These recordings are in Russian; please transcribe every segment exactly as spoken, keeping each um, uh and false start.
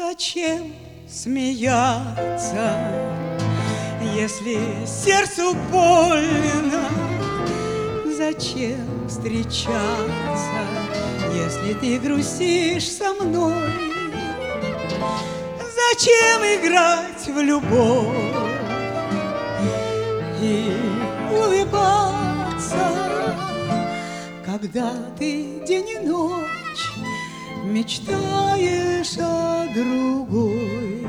Зачем смеяться, если сердцу больно? Зачем встречаться, если ты грустишь со мной? Зачем играть в любовь и улыбаться, когда ты день и ночь мечтаешь о другой?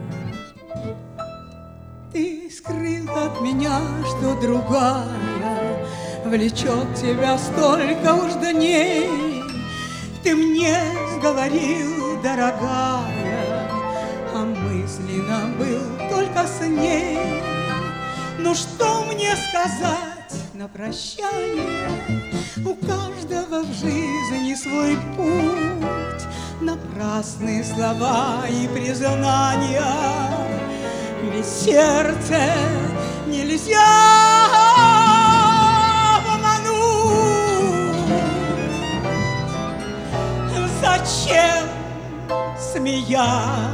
Ты скрыл от меня, что другая влечет тебя столько уж дней. Ты мне говорил, дорогая, а мысленно был только с ней. Ну что мне сказать на прощание? У каждого в жизни свой путь, напрасные слова и признания, ведь сердце нельзя обмануть. Зачем смеяться,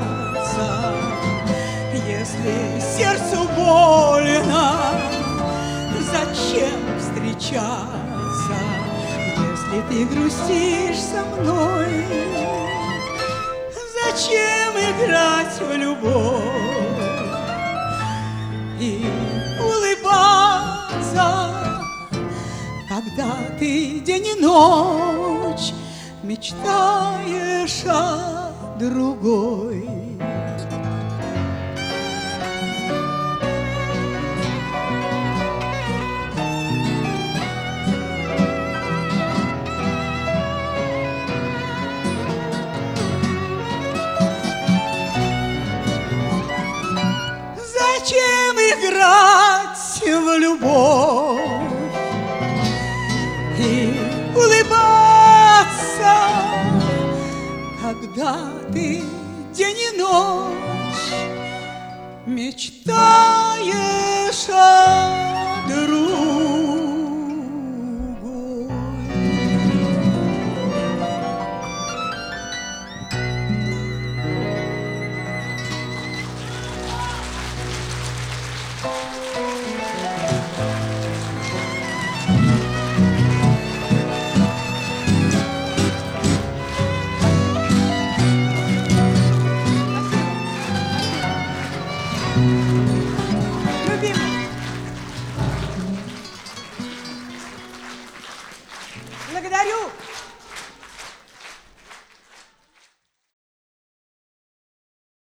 если сердцу больно? Зачем встречаться, если ты грустишь со мной? Зачем играть в любовь и улыбаться, когда ты день и ночь мечтаешь о другой? Зачем играть в любовь и улыбаться, когда ты день и ночь мечтаешь о другой? Любимый, благодарю.